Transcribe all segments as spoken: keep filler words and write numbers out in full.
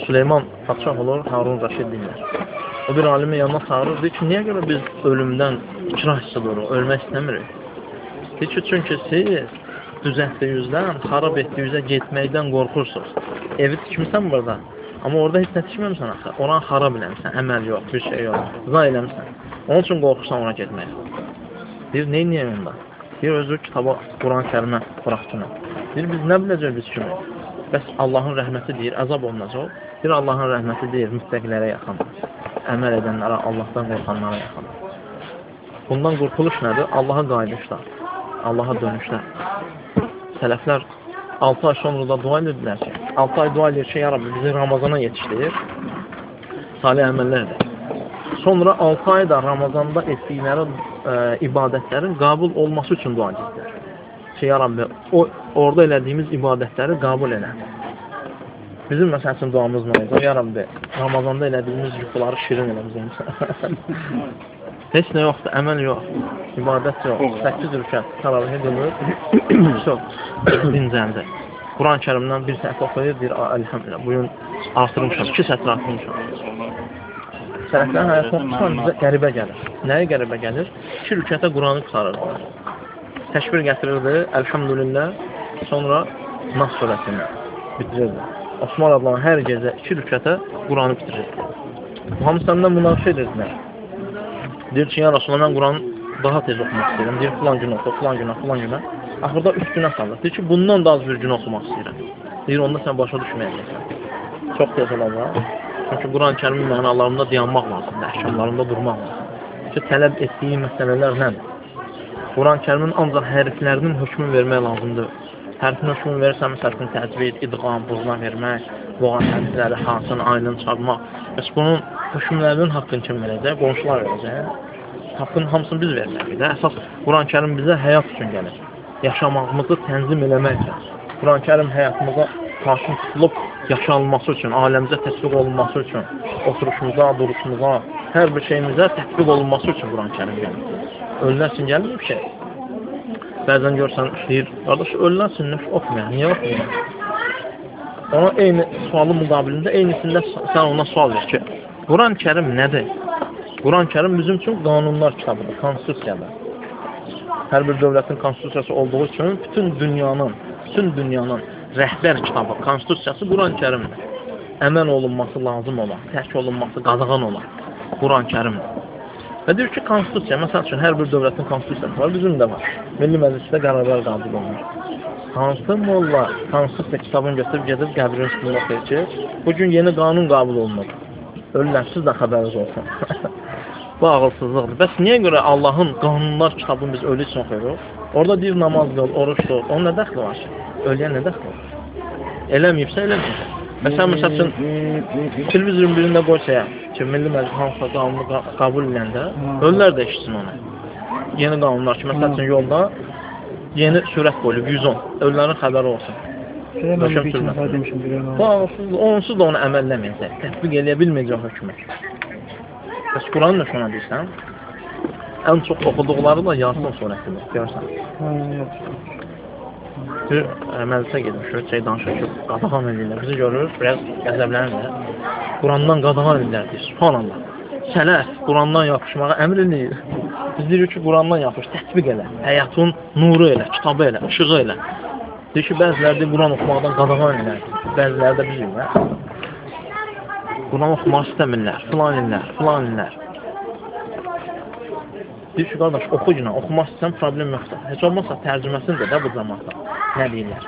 Süleyman padşah olur, Harun Raşid dinlər. O bir alimi yanına çağırır, deyir ki, niyə görə biz ölümdən ikrah hissediyoruz, ölmək istəmirik? Deyir ki, çünki siz düzəltdiyinizdən, xarab etdiyinizə getməkdən qorxursunuz. Evi tikmirsən burada, amma orada heç nə tikməmsən axı. Oranı xarab eləmişsən, əməl yox, bir şey yox, zay eləmişsən. Onun üçün qorxursan ona getməyə. Deyir, neyin niyə onda? Deyir, özü kitaba, Quran-ı kərimə bıraxdığını. Deyir, biz nə biləcək biz kimi? Bəs Allahın rəhməti deyir, əzab olunacaq. Deyir, Allahın rəhməti deyir, müttəqilərə yaxındır. Əməl edənlərə, Allahdan qorxanlara yaxındır. Bundan qurtuluş nədir? Allaha qayıdışlar, Allaha dönüşlər. Sələflər altı ay sonra da dua edirlər ki, altı ay dua edir ki, ya Rabbi, bizi Ramazana yetişdirir, salih əməllərdir. Sonra altı ayda Ramazanda etdikləri e, ibadətlərin qəbul olması üçün dua edirlər. Ki, ya Rabbi, o, orada elədiyimiz ibadətləri qəbul elə. Bizim məsəl üçün duamız nə oldu? Ya Rabbi, Ramazanda elədiyimiz yuxuları şirin elə bizim. Heç nə yoxdur, əməl yox, ibadət yox, səkkiz rükət, təravih edilir, çox dincəldi. Quran-ı Kərimdən bir səhifə oxuyur, deyir, əlhəmdülillah, bugün artırmışam, iki sətr artırmışam. Sələflərin həyatına tutan bizə qəribə gəlir. Nəyə qəribə gəlir? İki rükətə Quranı qıtarırdılar. Təşbir gətirirdi, əlhəmdülillah, sonra Nas surəsini bitirirdi. Osman adlanan hər gecə iki rükətə Quranı bitirirdi. Hamısından münaqişə edirdilər. Deyir ki, ya Rasulullah, mən Quranı daha tez oxumaq istəyirəm. Deyir, filan gün oxu, filan günə, filan günə. Axırda üç günə salır. Deyir ki, bundan da az bir gün oxumaq istəyirəm. Deyir, onda sən başa düşməyəcəksən. Çox tez olacaq. Çünki Quran-ı Kərimin mənalarında dayanmaq lazımdır, əhkamlarında durmaq lazımdır. Ki, tələb etdiyi məsələlər nədir? Quran-ı Kərimin ancaq hərflərinin hökmünü vermək lazımdır. Hərfin hökmünü verirsən, məsələn, təcvid, idğam, buzla vermək, boğan hərfləri, hansını, aynını çarpmaq. Bəs bunun hökmlərinin haqqını kim verəcək? Qonşular verəcək. Haqqın hamısını biz verməliyik də. Əsas Quran-ı Kərim bizə həyat üçün gəlir. Yaşamağımızı tənzim eləmək üçün. Quran-ı Kərim həyatımıza hakim tutulub yaşanılması üçün, aləmizə tətbiq olunması üçün, oturuşumuza, duruşumuza, hər bir şeyimizə tətbiq olunması üçün Quran-ı Kərim gəlir. Ölülər üçün gəlmir bir şey. Bəzən görsən, deyir, qardaş, ölülər üçün oxumayan, niyə oxumayan? Ona eyni sualın müqabilində, eynisində sən ona sual ver ki, Quran-ı Kərim nədir? Quran-ı Kərim bizim üçün qanunlar kitabıdır, konstitusiyadır. Hər bir dövlətin konstitusiyası olduğu üçün bütün dünyanın, bütün dünyanın rəhbər kitabı, konstitusiyası Quran-ı Kərimdir. Əməl olunması lazım olan, tərk olunması qadağan olan Quran-ı Kərimdir. Və deyir ki, konstitusiya, məsəl üçün hər bir dövlətin konstitusiyası var, bizim də var. Milli Məclisdə qərarlar qəbul olunur. Hansı molla konstitusiya kitabını götürüb gedib qəbrin üstündə oxuyur ki, bugün yeni qanun qəbul olunur. Ölürlər, siz də xəbəriniz olsun. Bu ağılsızlıqdır. Bəs niyə görə Allahın qanunlar kitabını biz ölü üçün oxuyuruq? Orada deyir, namaz qıl, oruç tut, onun nə dəxli var ki? Ölüyə nə dəxli var? Eləməyibsə, eləməyibsə. Məsələn, məsəl üçün, televizorun birində qoysaya ki, Milli Məclis hansısa qanunu qəbul edəndə, ölülər də eşitsin onu. Yeni qanunlar ki, məsəl üçün, yolda yeni sürət qoyulub, yüz on. Ölülərin xəbəri olsun. Bu ağılsızlıq, onsuz da onu əməlləməyəcək, tətbiq eləyə bilməyəcək hökmü. Bəs Quranı da şuna deyirsən, ən çox oxuduqları da Yasin surəsidir, görürsən. Bir məclisə gedmişik, şey danışır ki, qadağan edirlər, bizi görür, biraz qəzəblənirlər. Qurandan qadağan edirlər, deyir, subhanallah. Sələf Qurandan yapışmağa əmr edir. Biz deyirik ki, Qurandan yapış, tətbiq elə, həyatın nuru elə, kitabı elə, ışığı elə. Deyir ki, bəziləri də Quran oxumaqdan qadağan edirlər, bəziləri də bizim, hə? Quran oxumaq istəmirlər, filan illər, filan illər. Deyir ki, qardaş, oxu günə, oxumaq istəyən problem yoxdur. Heç olmazsa tərcüməsini də də bu zamanında nə deyirlər?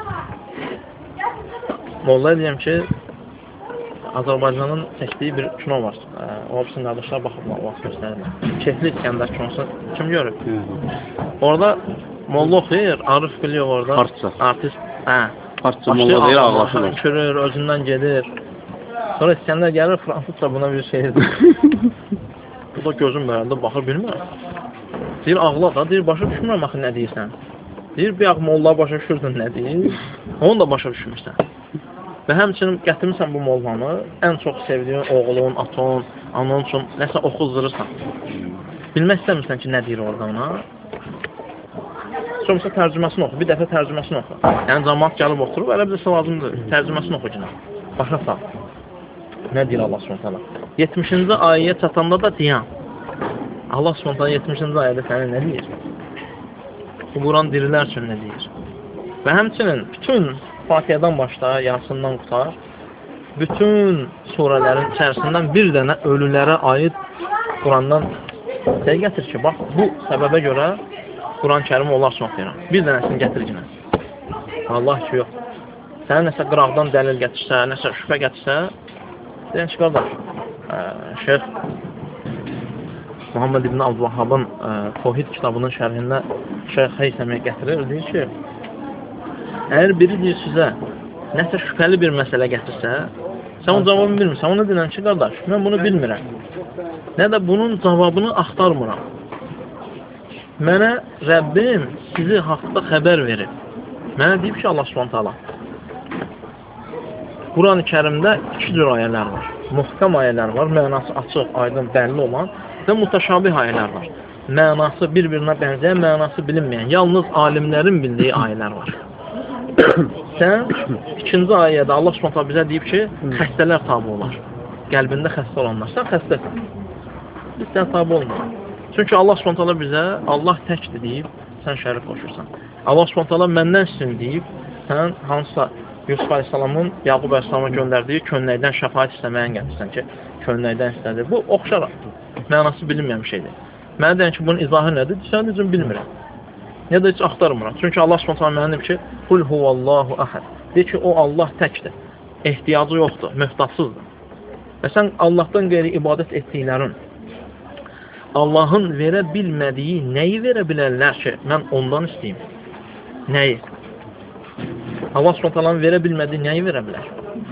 Molla deyəm ki, Azərbaycanın çəkdiyi bir kino var. O hepsinin qardaşlar baxıb, vaxt göstərirlər. Keyfli İskəndər kinosu kim görüb? Orada molla oxuyur, Arif biliyor orada. Partça. Artist, hə. Partça molla deyir, ağlaşılır. Körür, özündən gedir. Sonra İskəndər gəlir, Fransızca buna bir şey edir. Bu da gözüm bərəndə baxır, bilmir. Deyir, ağla da, deyir, başa düşmürəm axı nə deyirsən. Deyir, bir ağ molla başa düşürdün nə deyir, onu da başa düşmürsən. Və həmçinin gətirmirsən bu mollanı, ən çox sevdiyin oğlun, aton, anan üçün nəsə oxuzdurursan. Bilmək istəmirsən ki, nə deyir orada ona. Sonra tərcüməsini oxu, bir dəfə tərcüməsini oxu. Yəni, cəmaat gəlib oturub, elə bilirsə lazımdır, tərcüməsini oxu ki, başa sağ. Nə deyir Allah Subhanahu taala? yetmişinci ayəyə çatanda da deyən. Allah Subhanahu taala yetmişinci ayədə sənə nə deyir? Bu Quran dirilər üçün nə deyir? Və həmçinin bütün Fatihədən başla, Yasindan qutar, bütün surələrin içərisindən bir dənə ölülərə aid Qurandan şey gətir ki, bax, bu səbəbə görə Quran-ı Kərimi onlar üçün oxuyuram. Bir dənəsini gətir ki, Allah ki, yox. Sənə nəsə qıraqdan dəlil gətirsə, nəsə şübhə gətirsə, deyən ki, qardaş, Şeyx Muhammed İbn Abdülvahabın Tohid kitabının şərhində Şeyx Heysəmiyə gətirir, deyir ki, əgər biri deyir sizə nəsə şübhəli bir məsələ gətirsə, sən o cavabını bilmirsən, onu deyirəm ki, qardaş, mən bunu bilmirəm. Nə də bunun cavabını axtarmıram. Mənə Rəbbim sizi haqda xəbər verib. Mənə deyib ki, Allah Subhanahu taala Quran-ı Kərimdə iki cür ayələr var. Muhkam ayələr var, mənası açıq, aydın, bəlli olan və mutaşabih ayələr var. Mənası bir-birinə bənzəyən, mənası bilinməyən, yalnız alimlərin bildiyi ayələr var. Sən ikinci ayədə Allah Subhanahu taala bizə deyib ki, xəstələr tabi olar. Qəlbində xəstə olanlar. Sən xəstəsən. Biz sən tabi olma. Çünki Allah Subhanahu taala bizə Allah təkdir deyib, sən şərik qoşursan. Allah Subhanahu taala məndən sizin deyib, sən hansısa Yusuf Aleyhisselamın Yaqub Aleyhisselama göndərdiyi könnəkdən şəfaət istəməyə gətirsən ki, könnəkdən istədir. Bu, oxşar, mənası bilinməyən bir şeydir. Mənə deyən ki, bunun izahı nədir? Sən deyəcəm, bilmirəm. Ya da heç axtarmıram. Çünki Allah Subhanahu taala mənə deyib ki, Qul huvallahu əhəd. Deyir ki, o Allah təkdir. Ehtiyacı yoxdur, möhtacsızdır. Və sən Allahdan qeyri ibadət etdiklərin, Allahın verə bilmədiyi nəyi verə bilərlər ki, mən ondan istəyim? Nəyi? Allah Subhanahu taalanın verə bilmədiyi nəyi verə bilər?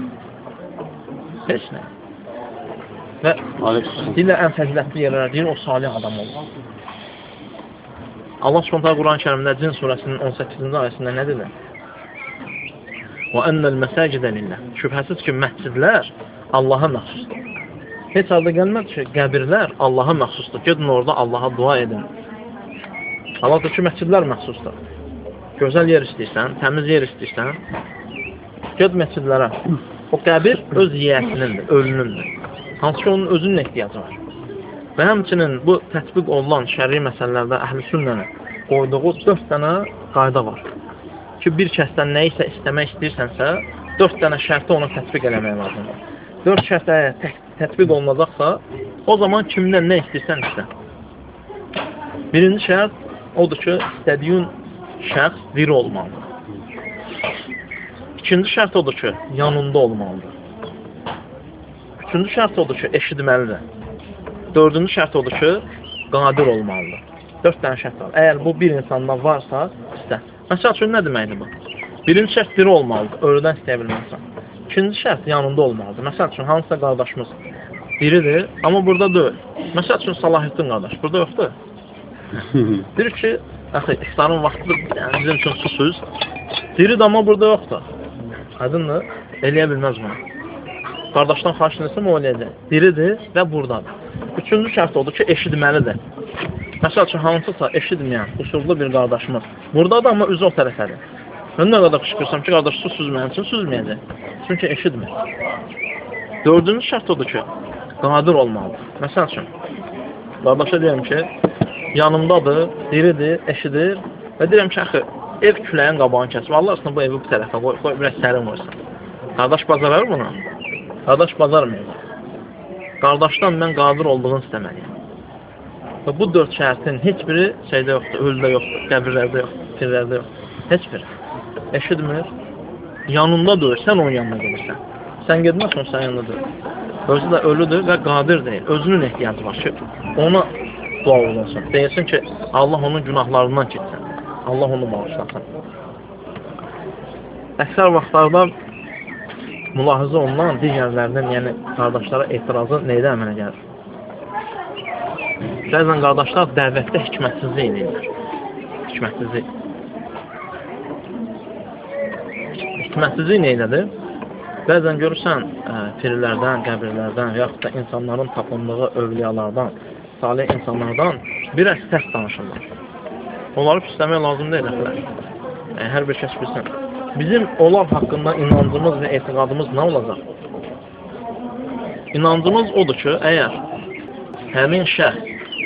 Heç nə. Və deyirlər, ən fəzilətli yerlərə deyir, o salih adam olur. Allah Subhanahu taala Quran-ı Kərimdə Cin surəsinin on səkkizinci ayəsində nə dedi? Və ennel məsəcidə lillah. Şübhəsiz ki, məscidlər Allaha məxsusdur. Heç halda gəlmədi ki, qəbirlər Allaha məxsusdur. Gedin orada Allaha dua edin. Allah da ki, məscidlər məxsusdur. Gözəl yer istəyirsən, təmiz yer istəyirsən, ged məscidlərə. O qəbir öz yiyəsinindir, ölünündür. Hansı ki, onun özünün ehtiyacı var. Və həmçinin bu tətbiq olunan şəri məsələlərdə əhl-i sünnənin qoyduğu dörd dənə qayda var. Ki, bir kəsdən nə isə istəmək istəyirsənsə, dörd dənə şərti ona tətbiq eləmək lazımdır. Dörd şərtə tətbiq olunacaqsa, o zaman kimdən nə istəyirsən istə. Birinci şərt odur ki, istədiyin şəxs diri olmalıdır. İkinci şərt odur ki, yanında olmalıdır. Üçüncü şərt odur ki, eşitməlidir. Dördüncü şərt odur ki, qadir olmalıdır. Dörd dənə şərt var. Əgər bu bir insanda varsa, istə. Məsəl üçün, nə deməkdir bu? Birinci şərt diri olmalıdır, ölüdən istəyə bilməlisən. İkinci şərt yanında olmalıdır. Məsəl üçün, hansısa qardaşımız diridir, amma burada deyil. Məsəl üçün, Salahiddin qardaş, burada yoxdur. Deyir ki, Əxi, iftarın vaxtıdır, yəni bizim üçün susuz. Diridir, amma burada yoxdur. Aydındır, eləyə bilməz bunu. Qardaşdan xahiş edirsən, o eləyəcək. Diridir və buradadır. Üçüncü şərt odur ki, eşitməlidir. Məsəl üçün, hansısa eşitməyən, usullu bir qardaşımız buradadır, amma üzü o tərəfədir. Mən nə qədər qışqırsam ki, qardaş su süzməyən üçün süzməyəcək. Çünki eşitmir. Dördüncü şərt odur ki, qadir olmalıdır. Məsəl üçün, qardaşa deyirəm ki, yanımdadır, diridir, eşidir və deyirəm ki, əxi, ev küləyin qabağını kəsib, Allah aslında bu evi bu tərəfə qoy, qoy, biraz sərin qoysun. Qardaş bazarar bunu? Qardaş bazarmıyor. Qardaşdan mən qadir olduğunu istəməliyim. Və bu dörd şərtin heç biri şeydə yoxdur, ölüdə yoxdur, qəbirlərdə yoxdur, tirlərdə yoxdur. Heç biri. Eşitmir, yanında deyir, sən onun yanına gelirsən. Sən gedməsən, sən yanında deyir. Özü də ölüdür və qadir deyil. Özünün ehtiyacı var ki, ona dua olunsun. Deyilsin ki, Allah onun günahlarından keçsin. Allah onu bağışlasın. Əksər vaxtlarda mülahizə olunan digərlərdən, yəni qardaşlara etirazı neydə əmələ gəlir? Bəzən qardaşlar dəvətdə hikmətsizlik edirlər. Hikmətsizlik. Hikmətsizlik neydədir? Bəzən görürsən, ə, firlərdən, qəbirlərdən və yaxud da insanların tapındığı övliyalardan, salih insanlardan biraz səs danışırlar. Onları pisləmək lazım deyil, əxilər. Yəni, hər bir kəs bilsin. Bizim onlar haqqında inancımız və etiqadımız nə olacaq? İnancımız odur ki, əgər həmin şəxs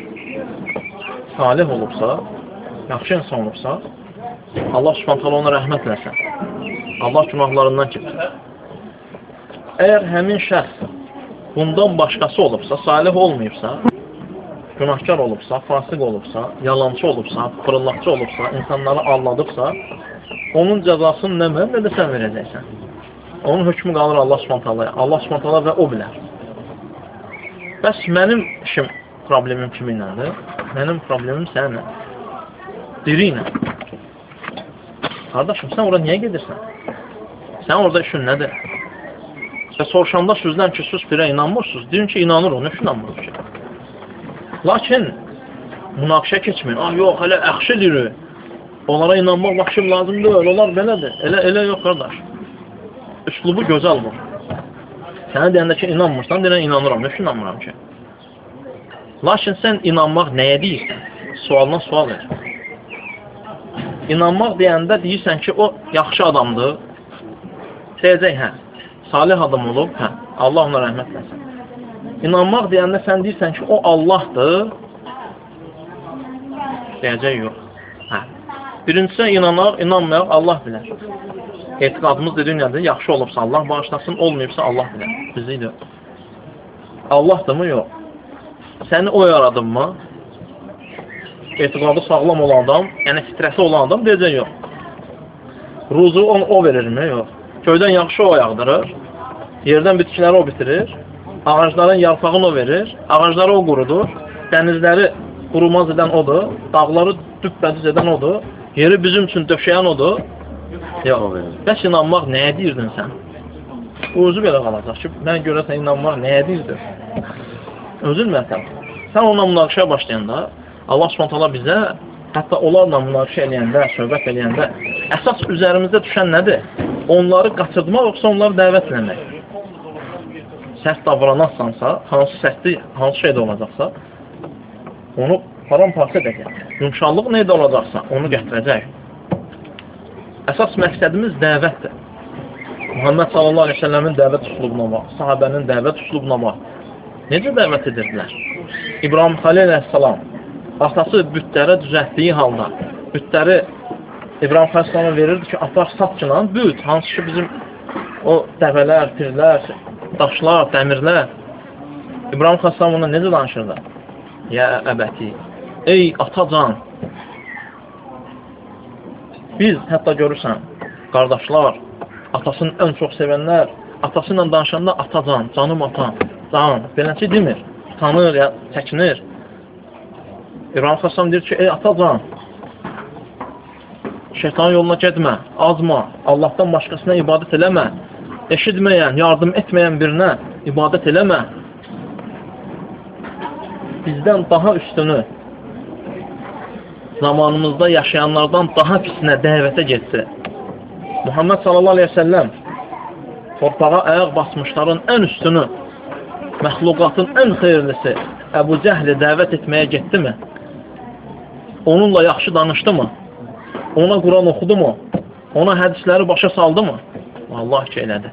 salih olubsa, yaxşı insan olubsa, Allah Subhanahu ona rəhmət eləsin. Allah günahlarından keçir. Əgər həmin şəxs bundan başqası olubsa, salih olmayıbsa, günahkar olubsa, fasıq olubsa, yalancı olubsa, fırıllaqçı olubsa, insanları aldadıbsa, onun cəzasını nə mən, nə də sən verəcəksən. Onun hökmü qalır Allah Subhanahu. Allah Subhanahu və o bilər. Bəs mənim işim, problemim kiminlədir? Mənim problemim səninlə. Biri ilə. Qardaşım, sən orada niyə gedirsən? Sən orada işin nədir? Və soruşanda sizdən ki, siz birə inanmırsınız. Deyin ki, inanır o, nə inanmır ki? Lakin, münaqişə keçməyin. Ah, yox, hələ əxşi deyir. Onlara inanmaq vaxşım lazım deyil, onlar belədir. Elə, elə yox, qardaş. Üslubu gözəl bu. Sənə deyəndə ki, inanmırsan, deyən inanıram, nə inanmıram ki? Lakin sən inanmaq nəyə deyirsən? Sualına sual ver. İnanmaq deyəndə deyirsən ki, o yaxşı adamdır. Deyəcək, hə. Salih adam olub, hə. Allah ona rəhmət eləsin. İnanmaq deyəndə sən deyirsən ki, o Allahdır. Deyəcək, yox. Hə. Birincisi, inanaq, inanmayaq, Allah bilər. Etiqadımız dediyin nədir? Yaxşı olubsa Allah bağışlasın, olmayıbsa Allah bilər. Bizlikdir. Allahdır mı? Yox. Səni o yaradın mı? Etiqadı sağlam olan adam, yəni fitrəsi olan adam deyəcək, yox. Ruzu o, o verir mi? Yox. Köydən yaxşı o yağdırır, yerdən bitkiləri o bitirir, ağacların yarpağını o verir, ağacları o qurudur, dənizləri qurumaz edən odur, dağları düppədüz edən odur, yeri bizim üçün döşəyən odur. Yox, bəs inanmaq nəyə deyirdin sən? Özü belə qalacaq ki, mən görəsən inanmaq nəyə deyirdir? Özün məsəl. Sən ona münaqişəyə başlayanda, Allah Subhanahu bizə, hətta onlarla münaqişə eləyəndə, söhbət eləyəndə, əsas üzərimizdə düşən nədir? Onları qaçırtmaq, yoxsa onları dəvət eləmək. Sərt davranarsansa, hansı səhvli, hansı şeydə olacaqsa, onu paramparça edəcək. Yumşaqlıq neydə olacaqsa, onu gətirəcək. Əsas məqsədimiz dəvətdir. Muhammed sallallahu aleyhi ve sellemin dəvət üslubuna bax, sahabənin dəvət üslubuna bax. Necə dəvət edirdilər? İbrahim Xəlil əleyhissalam, atası bütləri düzəltdiyi halda, bütləri İbrahim Xəlil'ə verirdi ki, apar satçılan büt, hansı ki bizim o dəvələr, pirlər, daşlar, dəmirlər. İbrahim Xəlil ona necə danışırdı? Ya əbəti, ey atacan, biz hətta görürsən, qardaşlar, atasını ən çox sevənlər, atası ilə danışanda atacan, canım atan, can, beləncə demir, tanır, ya, çəkinir. İbrahim Xəlil deyir ki, ey atacan, şeytanın yoluna getmə, azma, Allahdan başqasına ibadət eləmə, eşitməyən, yardım etməyən birinə ibadət eləmə. Bizdən daha üstünü, zamanımızda yaşayanlardan daha pisinə dəvətə getsə, Muhammed sallallahu aleyhi ve sellem torpağa ayaq basmışların ən üstünü, məxluqatın ən xeyirlisi Əbu Cəhli dəvət etməyə getdi mi? Onunla yaxşı danışdı mı? Ona Quran oxudu mu? Ona hədisləri başa saldı mı? Allah ki, elədi.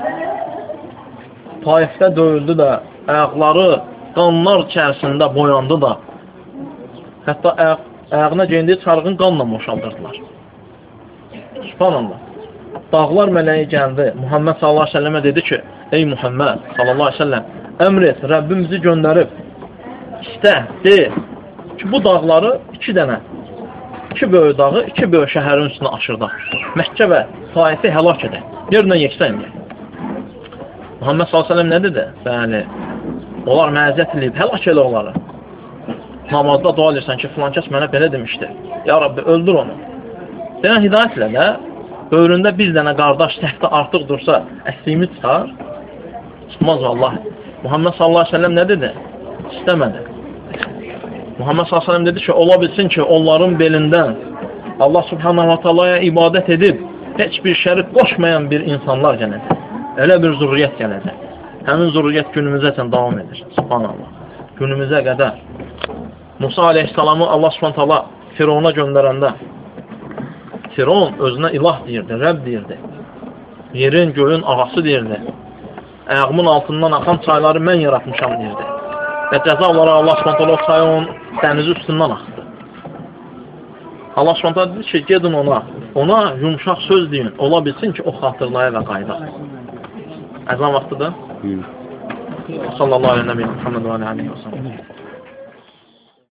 Taifdə döyüldü də, ayaqları qanlar içərisində boyandı da, hətta ayaq, ayağına geyindiyi çarığın qanla boşaldırdılar. Subhanallah. Dağlar mələyi gəldi. Muhammed sallallahu aleyhi ve sellemə dedi ki, ey Muhammed sallallahu aleyhi ve sellem, əmr et, Rəbbimizi göndərib, istə, de ki, bu dağları iki dənə, iki böyük dağı, iki böyük şəhərin üstünə aşırdı. Məkkə və Taifi həlak edək. Yerlə yeksən edək. Muhammed sallallahu aleyhi ve sellem nə dedi? Bəli, onlar məziyyət edib, həlak elə onları. Namazda dua edirsən ki, filan kəs mənə belə demişdi. Ya Rabbi, öldür onu. Deyən hidayət ilə də, böyründə bir dənə qardaş səhvdə artıq dursa, əsliyimi çıxar, çıxmaz vallahi. Muhammed sallallahu aleyhi ve sellem nə dedi? İstəmədi. Muhammed sallallahu aleyhi ve sellem dedi ki, ola bilsin ki, onların belindən Allah subhanahu wa ta'ala'ya ibadət edib, heç bir şərik qoşmayan bir insanlar gələcək. Elə bir zürriyyət gələcək. Həmin zürriyyət günümüzə üçün davam edir. Subhanallah. Günümüzə qədər. Musa aleyhissalamı Allah subhanahu wa ta'ala Firavuna göndərəndə, Firavun özünə ilah deyirdi, Rəbb deyirdi. Yerin, göyün ağası deyirdi. ayağımın altından axan çayları mən yaratmışam deyirdi. Və cəza olaraq Allah Subhanahu o çayı onun dənizi üstündən axdı. Allah Subhanahu dedi ki, gedin ona, ona yumuşaq söz deyin, ola bilsin ki, o xatırlaya və qayda. Əzan vaxtıdır. Sallallahu aleyhi ve sellem Muhammed ve aleyhi ve sellem.